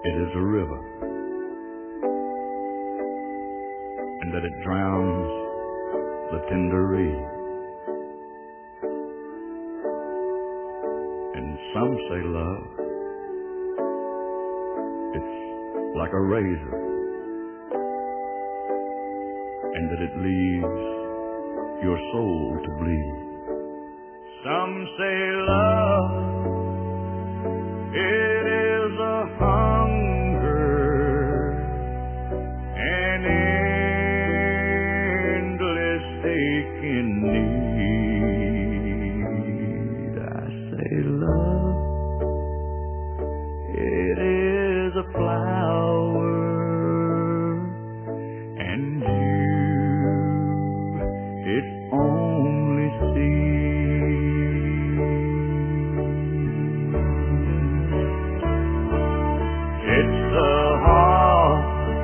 it is a river, and that it drowns the tender reed. And some say love, it's like a razor, and that it leaves your soul to bleed. Some say love, it is a hunger, an endless aching need. I say love, it is a flower, and you, its only seed. It's the heart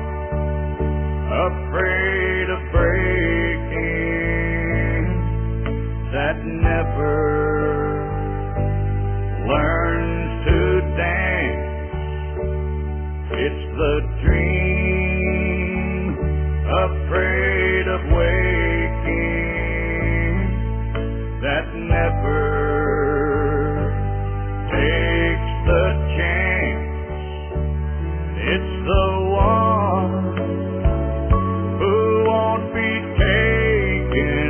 afraid of breaking that never learns to dance. It's the dream afraid of waking that never takes the chance. It's the one who won't be taken,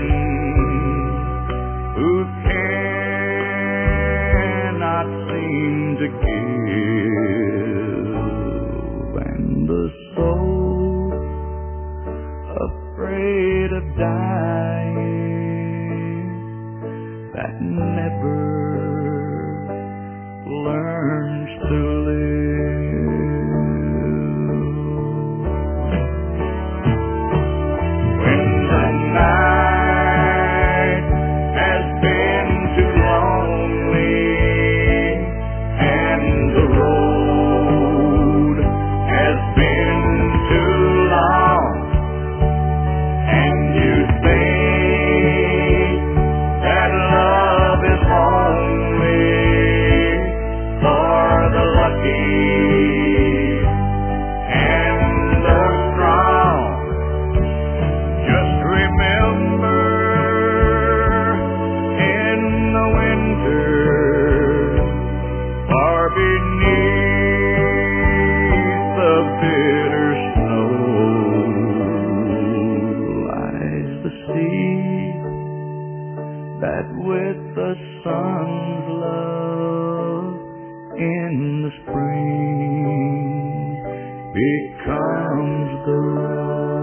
who cannot seem to give, and the soul afraid of dying that never learns to live. When the night has been too lonely and the road has been too long, and you think that love is only for the lucky and the strong, just remember, in the winter, far beneath the bitter snow, lies the sea that with the sun's love in the spring becomes the rose.